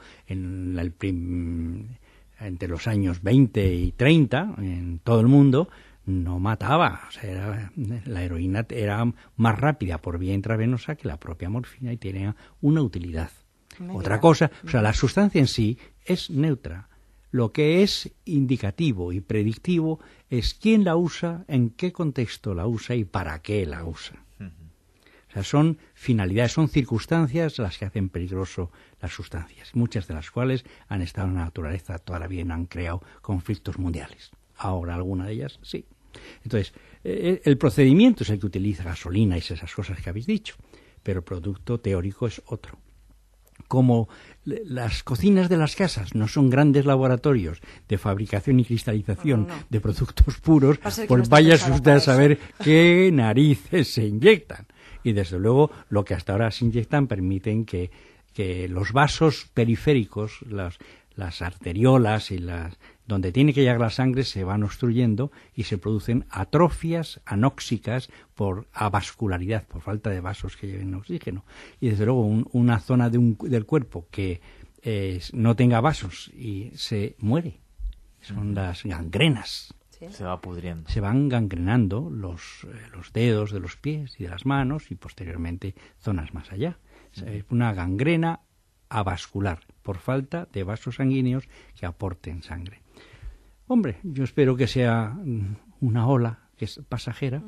entre los años 20 y 30 en todo el mundo, no mataba. O sea, la heroína era más rápida por vía intravenosa que la propia morfina y tenía una utilidad. Otra cosa, o sea, la sustancia en sí es neutra. Lo que es indicativo y predictivo es quién la usa, en qué contexto la usa y para qué la usa. O sea, son finalidades, son circunstancias las que hacen peligroso las sustancias, muchas de las cuales han estado en la naturaleza toda la vida y han creado conflictos mundiales. Ahora alguna de ellas sí. Entonces, el procedimiento es el que utiliza gasolina y esas cosas que habéis dicho, pero el producto teórico es otro. como las cocinas de las casas no son grandes laboratorios de fabricación y cristalización de productos puros, pues váyase usted a saber qué narices se inyectan. Y desde luego lo que hasta ahora se inyectan permiten que los vasos periféricos, las arteriolas y donde tiene que llegar la sangre se van obstruyendo y se producen atrofias anóxicas por avascularidad, por falta de vasos que lleven oxígeno. Y desde luego una zona del cuerpo que no tenga vasos y se muere. Son las gangrenas. ¿Sí? Se va pudriendo. Se van gangrenando los dedos de los pies y de las manos y posteriormente zonas más allá. Es una gangrena avascular por falta de vasos sanguíneos que aporten sangre. Hombre, yo espero que sea una ola que es pasajera.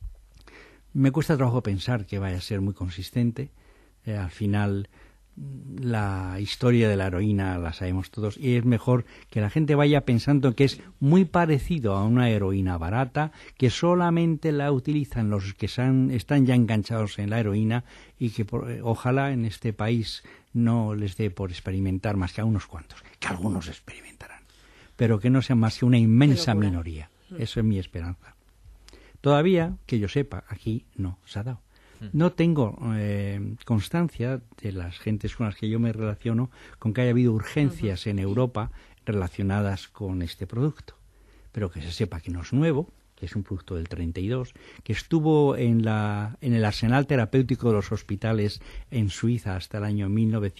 Me cuesta trabajo pensar que vaya a ser muy consistente. Al final, la historia de la heroína la sabemos todos y es mejor que la gente vaya pensando que es muy parecido a una heroína barata, que solamente la utilizan los que están ya enganchados en la heroína y que ojalá en este país no les dé por experimentar más que a unos cuantos, que algunos experimentarán, pero que no sea más que una inmensa minoría. Eso es mi esperanza. Todavía, que yo sepa, aquí no se ha dado. No tengo constancia de las gentes con las que yo me relaciono con que haya habido urgencias en Europa relacionadas con este producto. Pero que se sepa que no es nuevo, que es un producto del 32, que estuvo en el arsenal terapéutico de los hospitales en Suiza hasta el año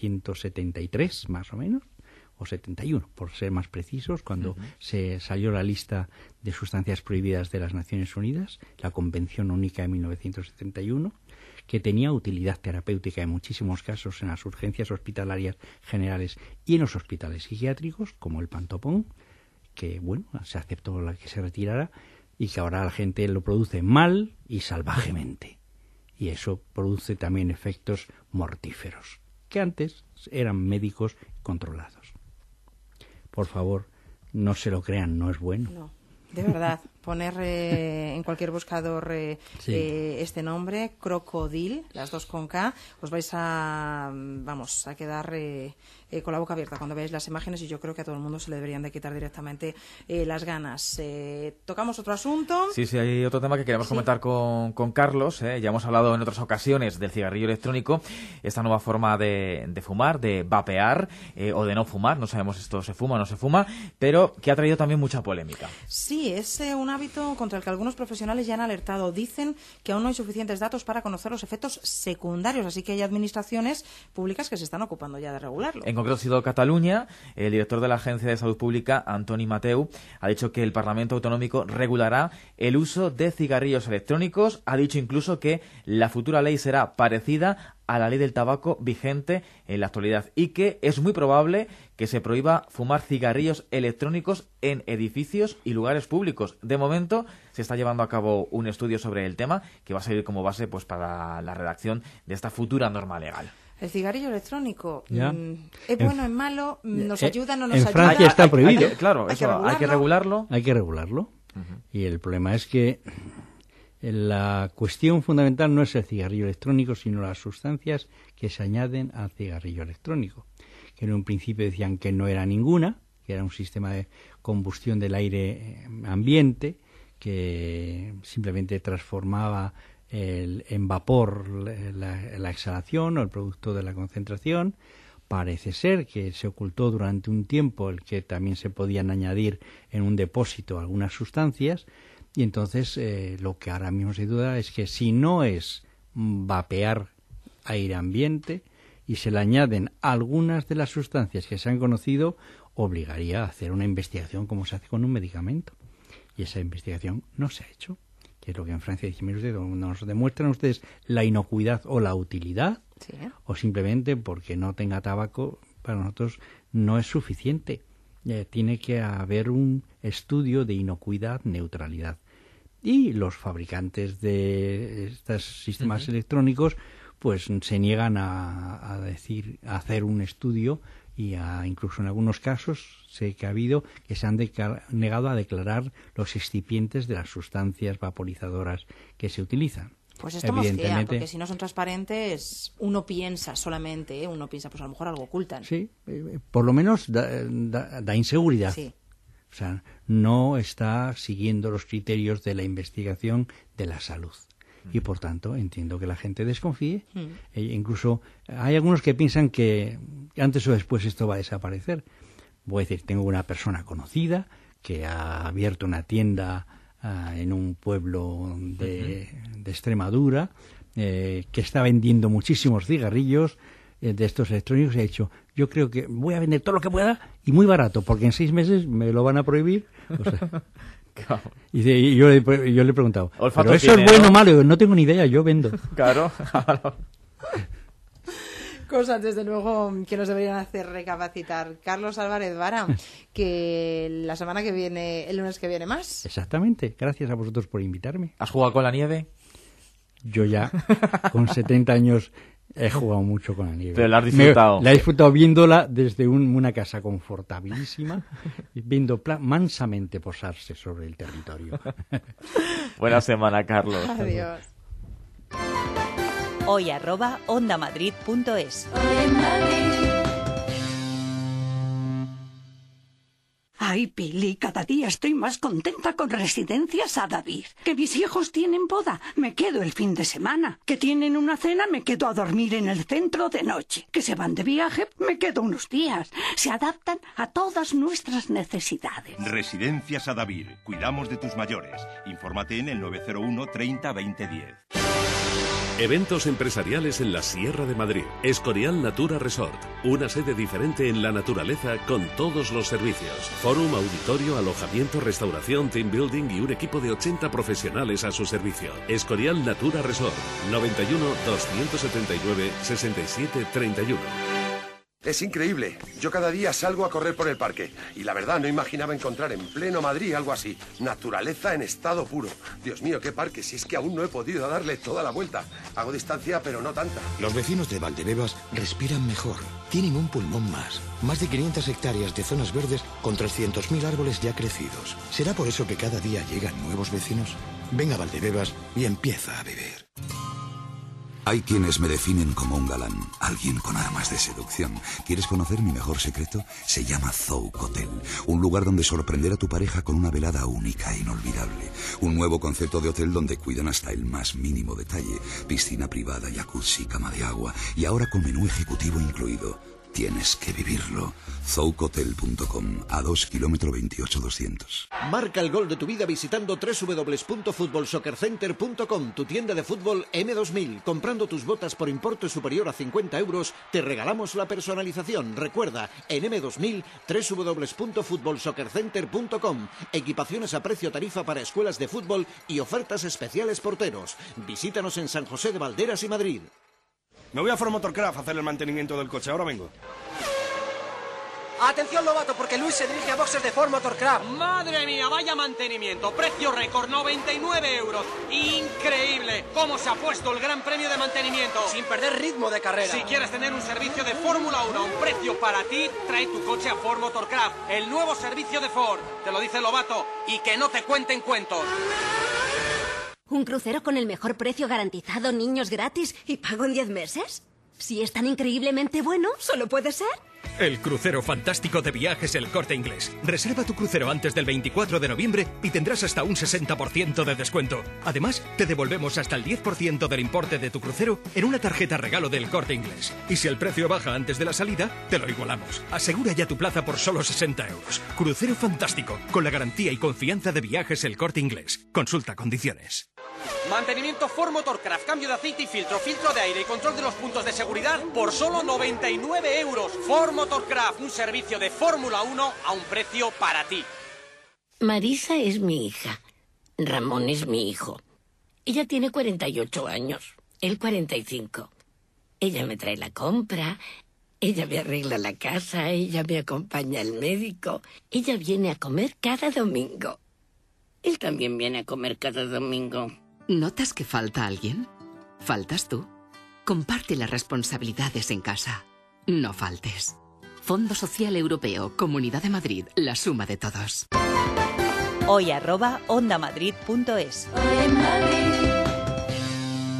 1973, más o menos, o 71, por ser más precisos, cuando se salió la lista de sustancias prohibidas de las Naciones Unidas, la Convención Única de 1971, que tenía utilidad terapéutica en muchísimos casos en las urgencias hospitalarias generales y en los hospitales psiquiátricos, como el Pantopón, que, bueno, se aceptó la que se retirara y que ahora la gente lo produce mal y salvajemente. Y eso produce también efectos mortíferos, que antes eran médicos controlados. Por favor, no se lo crean, no es bueno. No, de verdad, poner en cualquier buscador este nombre, Crocodil, las dos con K, os vais a quedar con la boca abierta cuando veáis las imágenes y yo creo que a todo el mundo se le deberían de quitar directamente las ganas. ¿Tocamos otro asunto? Sí, hay otro tema que queremos comentar con Carlos. Ya hemos hablado en otras ocasiones del cigarrillo electrónico, esta nueva forma de fumar, de vapear o de no fumar, no sabemos esto se fuma o no se fuma, pero que ha traído también mucha polémica. Sí, es un hábito contra el que algunos profesionales ya han alertado. Dicen que aún no hay suficientes datos para conocer los efectos secundarios, así que hay administraciones públicas que se están ocupando ya de regularlo. En concreto ha sido Cataluña. El director de la Agencia de Salud Pública, Antoni Mateu, ha dicho que el Parlamento Autonómico regulará el uso de cigarrillos electrónicos. Ha dicho incluso que la futura ley será parecida a la ley del tabaco vigente en la actualidad y que es muy probable que se prohíba fumar cigarrillos electrónicos en edificios y lugares públicos. De momento se está llevando a cabo un estudio sobre el tema que va a servir como base para la redacción de esta futura norma legal. El cigarrillo electrónico, ¿es bueno, es malo? ¿Nos ayuda, no nos ayuda? En Francia está prohibido. Hay que regularlo. Hay que regularlo. Y el problema es que la cuestión fundamental no es el cigarrillo electrónico, sino las sustancias que se añaden al cigarrillo electrónico, que en un principio decían que no era ninguna, que era un sistema de combustión del aire ambiente, que simplemente transformaba en vapor la exhalación o el producto de la concentración. Parece ser que se ocultó durante un tiempo el que también se podían añadir en un depósito algunas sustancias. Y entonces lo que ahora mismo se duda es que si no es vapear aire ambiente y se le añaden algunas de las sustancias que se han conocido, obligaría a hacer una investigación como se hace con un medicamento. Y esa investigación no se ha hecho, que es lo que en Francia dicen, nos demuestran ustedes la inocuidad o la utilidad, o simplemente porque no tenga tabaco, para nosotros no es suficiente. Tiene que haber un estudio de inocuidad, neutralidad. Y los fabricantes de estos sistemas electrónicos pues se niegan a hacer un estudio y incluso en algunos casos sé que ha habido que se han negado a declarar los excipientes de las sustancias vaporizadoras que se utilizan. Pues esto mosquea, porque si no son transparentes, uno piensa solamente, uno piensa, pues a lo mejor algo ocultan. Sí, por lo menos da inseguridad. Sí. O sea, no está siguiendo los criterios de la investigación de la salud. Y por tanto entiendo que la gente desconfíe. Incluso hay algunos que piensan que antes o después esto va a desaparecer. Voy a decir, tengo una persona conocida que ha abierto una tienda en un pueblo de Extremadura, que está vendiendo muchísimos cigarrillos de estos electrónicos, y ha dicho, yo creo que voy a vender todo lo que pueda y muy barato, porque en 6 meses me lo van a prohibir. O sea, y yo le he preguntado, ¿pero eso es bueno o malo? No tengo ni idea, yo vendo. Claro. Cosas, desde luego, que nos deberían hacer recapacitar. Carlos Álvarez Vara, que la semana que viene, el lunes que viene más. Exactamente, gracias a vosotros por invitarme. ¿Has jugado con la nieve? Yo ya, con 70 años, he jugado mucho con la nieve. Pero la has disfrutado. La he disfrutado viéndola desde una casa confortabilísima, viendo mansamente posarse sobre el territorio. Buena semana, Carlos. Adiós. hoy@ondamadrid.es. Ay, Pili, cada día estoy más contenta con Residencias Adavír. Que mis hijos tienen boda, me quedo el fin de semana. Que tienen una cena, me quedo a dormir en el centro de noche. Que se van de viaje, me quedo unos días. Se adaptan a todas nuestras necesidades. Residencias Adavír. Cuidamos de tus mayores. Infórmate en el 901 30 20 10. Eventos empresariales en la Sierra de Madrid. Escorial Natura Resort. Una sede diferente en la naturaleza con todos los servicios. Fórum, auditorio, alojamiento, restauración, team building y un equipo de 80 profesionales a su servicio. Escorial Natura Resort. 91 279 67 31. Es increíble. Yo cada día salgo a correr por el parque. Y la verdad, no imaginaba encontrar en pleno Madrid algo así. Naturaleza en estado puro. Dios mío, qué parque, si es que aún no he podido darle toda la vuelta. Hago distancia, pero no tanta. Los vecinos de Valdebebas respiran mejor. Tienen un pulmón más. Más de 500 hectáreas de zonas verdes con 300.000 árboles ya crecidos. ¿Será por eso que cada día llegan nuevos vecinos? Ven a Valdebebas y empieza a vivir. Hay quienes me definen como un galán, alguien con armas de seducción. ¿Quieres conocer mi mejor secreto? Se llama Zouk Hotel, un lugar donde sorprender a tu pareja con una velada única e inolvidable. Un nuevo concepto de hotel donde cuidan hasta el más mínimo detalle. Piscina privada, jacuzzi, cama de agua y ahora con menú ejecutivo incluido. Tienes que vivirlo. Zoukhotel.com, a 2 km 28 200. Marca el gol de tu vida visitando www.futbolsoccercenter.com, tu tienda de fútbol M2000. Comprando tus botas por importe superior a 50 euros, te regalamos la personalización. Recuerda, en M2000, www.futbolsoccercenter.com. Equipaciones a precio tarifa para escuelas de fútbol y ofertas especiales porteros. Visítanos en San José de Valderas y Madrid. Me voy a Ford Motorcraft a hacer el mantenimiento del coche. Ahora vengo. Atención, novato, porque Luis se dirige a boxes de Ford Motorcraft. ¡Madre mía, vaya mantenimiento! Precio récord, 99 euros. ¡Increíble! ¿Cómo se ha puesto el gran premio de mantenimiento? Sin perder ritmo de carrera. Si quieres tener un servicio de Fórmula 1 a un precio para ti, trae tu coche a Ford Motorcraft, el nuevo servicio de Ford. Te lo dice Lobato. Y que no te cuenten cuentos. ¿Un crucero con el mejor precio garantizado, niños gratis y pago en 10 meses? Si es tan increíblemente bueno, solo puede ser. El crucero fantástico de Viajes El Corte Inglés. Reserva tu crucero antes del 24 de noviembre y tendrás hasta un 60% de descuento. Además, te devolvemos hasta el 10% del importe de tu crucero en una tarjeta regalo del Corte Inglés. Y si el precio baja antes de la salida, te lo igualamos. Asegura ya tu plaza por solo 60 euros. Crucero fantástico, con la garantía y confianza de Viajes El Corte Inglés. Consulta condiciones. Mantenimiento Ford Motorcraft, cambio de aceite y filtro de aire y control de los puntos de seguridad por solo 99 euros. Ford Motorcraft, un servicio de Fórmula 1 a un precio para ti. Marisa es mi hija. Ramón es mi hijo. Ella tiene 48 años, él 45. Ella me trae la compra, ella me arregla la casa, ella me acompaña al médico. Ella viene a comer cada domingo. Él también viene a comer cada domingo. ¿Notas que falta alguien? ¿Faltas tú? Comparte las responsabilidades en casa. No faltes. Fondo Social Europeo, Comunidad de Madrid, la suma de todos. hoy@ondamadrid.es.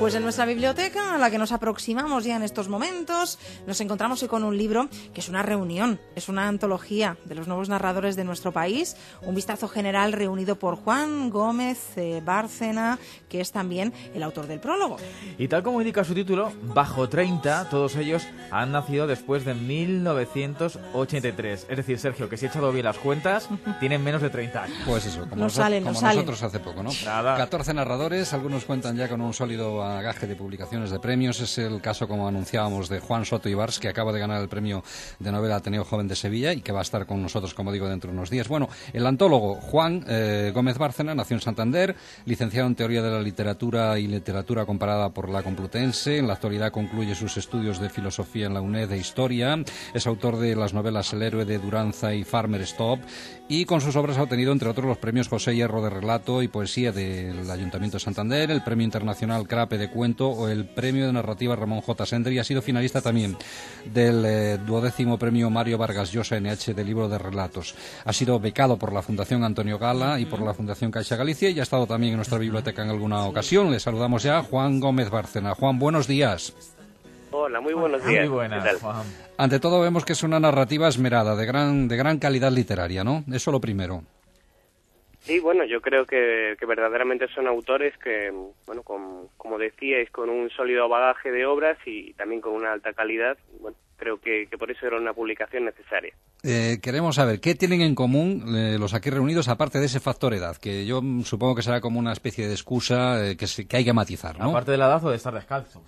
Pues en nuestra biblioteca, a la que nos aproximamos ya en estos momentos, nos encontramos hoy con un libro que es una reunión, es una antología de los nuevos narradores de nuestro país, un vistazo general reunido por Juan Gómez Bárcena, que es también el autor del prólogo. Y tal como indica su título, Bajo 30, todos ellos han nacido después de 1983. Es decir, Sergio, que si he echado bien las cuentas, tienen menos de 30 años. Pues eso, como, nosotros hace poco, ¿no? Nada. 14 narradores, algunos cuentan ya con un sólido bagaje de publicaciones de premios. Es el caso, como anunciábamos, de Juan Soto Ibars, que acaba de ganar el premio de novela Ateneo Joven de Sevilla y que va a estar con nosotros, como digo, dentro de unos días. Bueno, el antólogo Juan Gómez Bárcena nació en Santander, licenciado en Teoría de la Literatura y Literatura Comparada por la Complutense. En la actualidad concluye sus estudios de Filosofía en la UNED de Historia. Es autor de las novelas El héroe de Duranza y Farmer Stop, y con sus obras ha obtenido, entre otros, los premios José Hierro de Relato y Poesía del Ayuntamiento de Santander, el Premio Internacional Crape de Cuento o el Premio de Narrativa Ramón J. Sendri, y ha sido finalista también del 12º Premio Mario Vargas Llosa NH de Libro de Relatos. Ha sido becado por la Fundación Antonio Gala y por la Fundación Caixa Galicia, y ha estado también en nuestra biblioteca en alguna ocasión. Le saludamos ya a Juan Gómez Bárcena. Juan, buenos días. Hola, muy buenos días. Muy buenas, ¿qué tal? Juan. Ante todo vemos que es una narrativa esmerada, de gran calidad literaria, ¿no? Eso lo primero. Sí, bueno, yo creo que verdaderamente son autores que, bueno, como decíais, con un sólido bagaje de obras y también con una alta calidad. Bueno, creo que por eso era una publicación necesaria. Queremos saber, ¿qué tienen en común los aquí reunidos, aparte de ese factor edad? Que yo supongo que será como una especie de excusa que hay que matizar, ¿no? Aparte de la edad o de estar descalzos.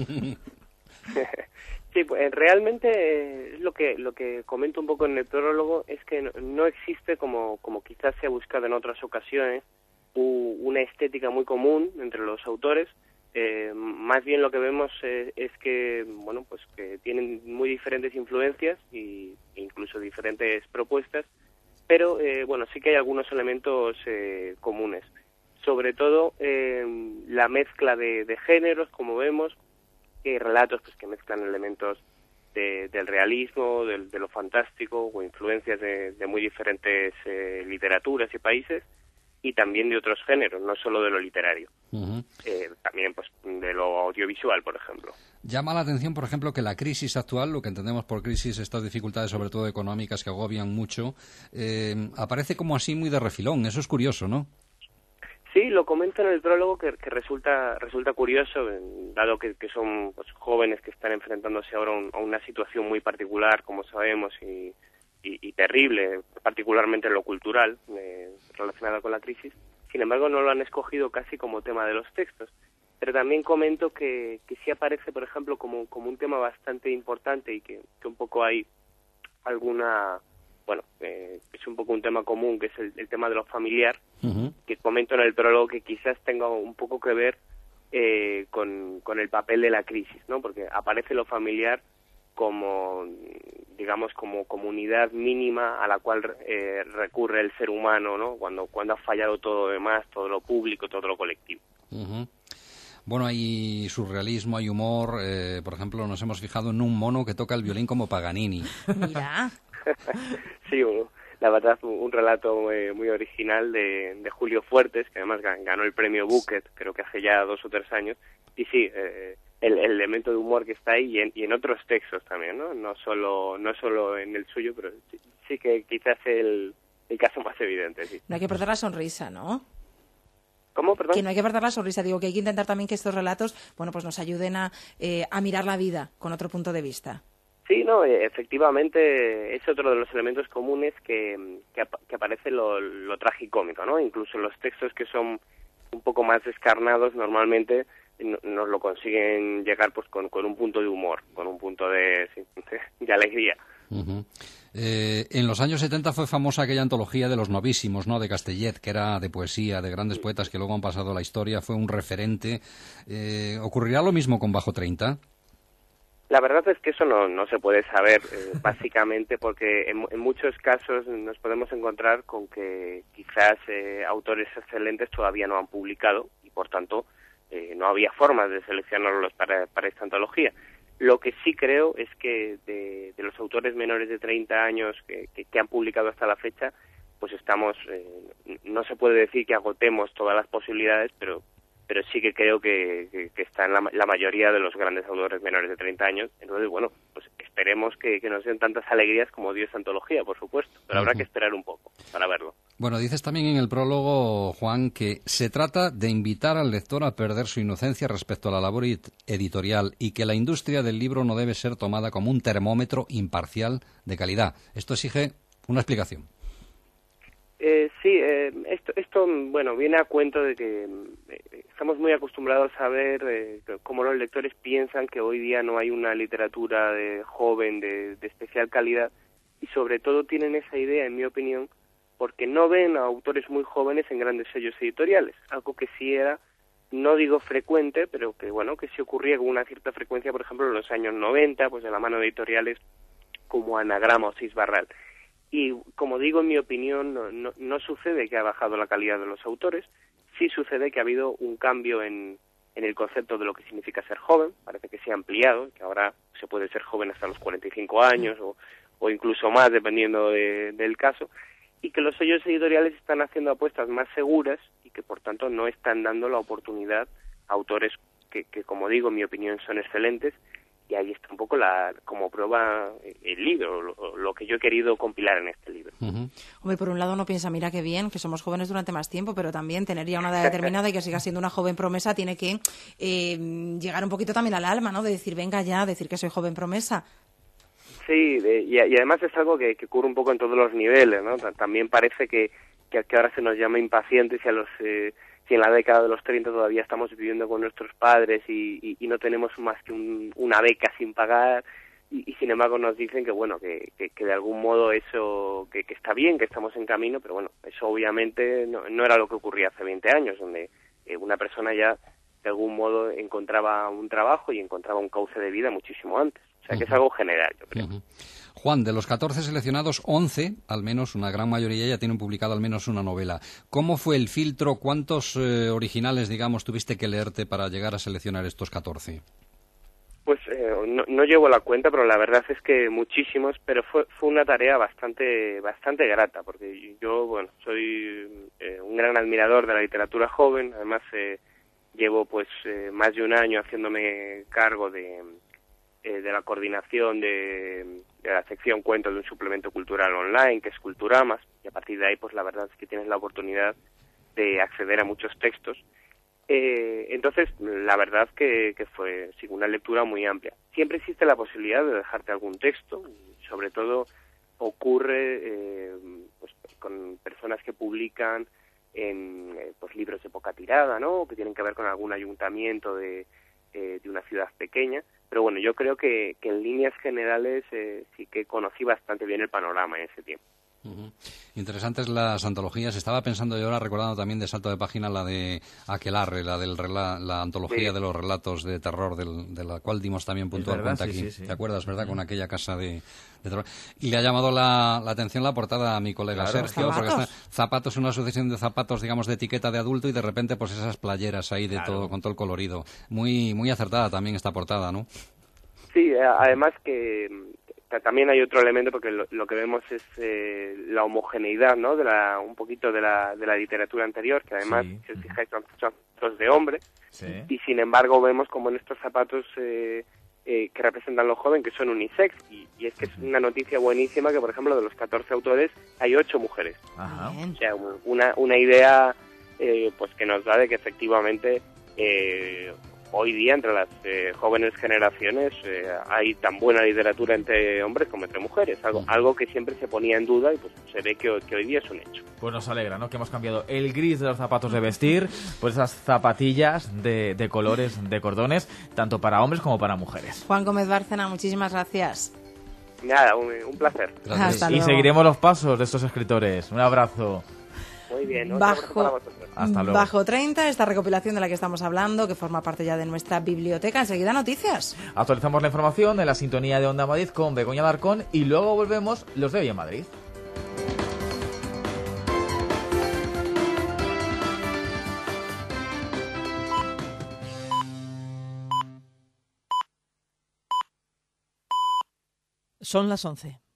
Sí, pues realmente lo que comento un poco en el prólogo es que no existe, como quizás se ha buscado en otras ocasiones, una estética muy común entre los autores. Más bien lo que vemos es que, bueno, pues que tienen muy diferentes influencias e incluso diferentes propuestas, pero bueno, sí que hay algunos elementos comunes. Sobre todo la mezcla de géneros, como vemos, que hay relatos pues que mezclan elementos del realismo, de lo fantástico o influencias de muy diferentes literaturas y países, y también de otros géneros, no solo de lo literario. Uh-huh. También pues de lo audiovisual, por ejemplo. Llama la atención, por ejemplo, que la crisis actual, lo que entendemos por crisis, estas dificultades sobre todo económicas que agobian mucho, aparece como así muy de refilón. Eso es curioso, ¿no? Sí, lo comento en el prólogo que resulta curioso, dado que son pues, jóvenes que están enfrentándose ahora a una situación muy particular, como sabemos, y terrible, particularmente en lo cultural, relacionada con la crisis. Sin embargo, no lo han escogido casi como tema de los textos. Pero también comento que sí aparece, por ejemplo, como un tema bastante importante y que un poco hay alguna... Bueno, es un poco un tema común, que es el tema de lo familiar, uh-huh, que comento en el prólogo que quizás tenga un poco que ver con el papel de la crisis, ¿no? Porque aparece lo familiar como, digamos, como comunidad mínima a la cual recurre el ser humano, ¿no? Cuando ha fallado todo lo demás, todo lo público, todo lo colectivo. Uh-huh. Bueno, hay surrealismo, hay humor. Por ejemplo, nos hemos fijado en un mono que toca el violín como Paganini. Mira. Sí, la verdad, un relato muy original de Julio Fuertes, que además ganó el premio Booker, creo que hace ya 2 o 3 años. Y sí, el elemento de humor que está ahí y en otros textos también, ¿no? No solo en el suyo, pero sí que quizás el caso más evidente, sí. No hay que perder la sonrisa, ¿no? ¿Cómo? Perdón. Que no hay que perder la sonrisa. Digo que hay que intentar también que estos relatos, bueno, pues nos ayuden a mirar la vida con otro punto de vista. Sí, no, efectivamente es otro de los elementos comunes que aparece lo tragicómico, ¿no? Incluso los textos que son un poco más descarnados normalmente nos lo consiguen llegar pues con un punto de humor, con un punto de alegría. Uh-huh. En los años 70 fue famosa aquella antología de los novísimos, ¿no? De Castellet, que era de poesía, de grandes poetas que luego han pasado a la historia, fue un referente. ¿Ocurrirá lo mismo con Bajo 30? La verdad es que eso no se puede saber, básicamente porque en muchos casos nos podemos encontrar con que quizás autores excelentes todavía no han publicado y por tanto no había formas de seleccionarlos para esta antología. Lo que sí creo es que de los autores menores de 30 años que han publicado hasta la fecha, pues estamos, no se puede decir que agotemos todas las posibilidades, pero pero sí que creo que está en la mayoría de los grandes autores menores de 30 años. Entonces, bueno, pues esperemos que nos den tantas alegrías como dio esta antología, por supuesto, pero habrá que esperar un poco para verlo. Bueno, dices también en el prólogo, Juan, que se trata de invitar al lector a perder su inocencia respecto a la labor editorial y que la industria del libro no debe ser tomada como un termómetro imparcial de calidad. Esto exige una explicación. Sí, esto bueno, viene a cuento de que estamos muy acostumbrados a ver cómo los lectores piensan que hoy día no hay una literatura joven de especial calidad, y sobre todo tienen esa idea, en mi opinión, porque no ven a autores muy jóvenes en grandes sellos editoriales, algo que sí era, no digo frecuente, pero que bueno, que sí ocurría con una cierta frecuencia, por ejemplo, en los años 90, pues de la mano de editoriales como Anagrama o Sis Barral. Y como digo, en mi opinión, no sucede que ha bajado la calidad de los autores, sí sucede que ha habido un cambio en el concepto de lo que significa ser joven, parece que se ha ampliado, que ahora se puede ser joven hasta los 45 años o incluso más, dependiendo del caso, y que los sellos editoriales están haciendo apuestas más seguras y que por tanto no están dando la oportunidad a autores que como digo, en mi opinión son excelentes. Y ahí está un poco como prueba el libro, lo que yo he querido compilar en este libro. Hombre, por un lado uno piensa, mira qué bien, que somos jóvenes durante más tiempo, pero también tener ya una edad determinada y que siga siendo una joven promesa tiene que llegar un poquito también al alma, ¿no? De decir, venga ya, decir que soy joven promesa. Sí, y además es algo que ocurre un poco en todos los niveles, ¿no? También parece que ahora se nos llama impacientes y si en la década de los 30 todavía estamos viviendo con nuestros padres y no tenemos más que una beca sin pagar, y sin embargo nos dicen que bueno, que de algún modo eso, que está bien, que estamos en camino, pero bueno, eso obviamente no era lo que ocurría hace 20 años, donde una persona ya de algún modo encontraba un trabajo y encontraba un cauce de vida muchísimo antes. O sea que es algo general, yo creo. Juan, de los 14 seleccionados, 11, al menos una gran mayoría, ya tienen publicado al menos una novela. ¿Cómo fue el filtro? ¿Cuántos originales, digamos, tuviste que leerte para llegar a seleccionar estos 14? Pues no llevo la cuenta, pero la verdad es que muchísimos, pero fue una tarea bastante grata, porque yo, bueno, soy un gran admirador de la literatura joven, además llevo pues más de un año haciéndome cargo de la coordinación de la sección Cuentos de un suplemento cultural online, que es Culturamas, y a partir de ahí, pues la verdad es que tienes la oportunidad de acceder a muchos textos. Entonces, la verdad que fue una lectura muy amplia. Siempre existe la posibilidad de dejarte algún texto, y sobre todo ocurre pues, con personas que publican en pues libros de poca tirada, ¿no? Que tienen que ver con algún ayuntamiento de una ciudad pequeña, pero bueno, yo creo que en líneas generales sí que conocí bastante bien el panorama en ese tiempo. Interesantes las antologías. Estaba pensando yo ahora, recordando también de salto de página la de Aquelarre, la antología de los relatos de terror, de la cual dimos también puntual cuenta aquí. Sí. ¿Te acuerdas, verdad? Con aquella casa de terror. Y le ha llamado la atención la portada a mi colega Sergio, porque zapatos, una sucesión de zapatos, digamos, de etiqueta de adulto, y de repente pues esas playeras ahí de todo, con todo el colorido. Muy, muy acertada también esta portada, ¿no? Sí, además que también hay otro elemento, porque lo que vemos es la homogeneidad, ¿no? Un poquito de la literatura anterior, que además, si os fijáis, son zapatos de hombre, y sin embargo vemos como en estos zapatos que representan lo joven, que son unisex, y es que es una noticia buenísima que, por ejemplo, de los 14 autores hay 8 mujeres. Ajá. O sea, una idea pues que nos da de que efectivamente hoy día entre las jóvenes generaciones hay tan buena literatura entre hombres como entre mujeres, algo que siempre se ponía en duda, y pues se ve que hoy día es un hecho. Pues nos alegra, ¿no? Que hemos cambiado el gris de los zapatos de vestir por esas zapatillas de colores, de cordones, tanto para hombres como para mujeres. Juan Gómez Bárcena, muchísimas gracias. Nada, un placer. Hasta y luego. Seguiremos los pasos de estos escritores. Un abrazo. Muy bien, un abrazo para vosotros. Hasta luego. Bajo 30, esta recopilación de la que estamos hablando, que forma parte ya de nuestra biblioteca. Enseguida noticias. Actualizamos la información en la sintonía de Onda Madrid con Begoña Darcón, y luego volvemos los de Hoy en Madrid. Son las 11.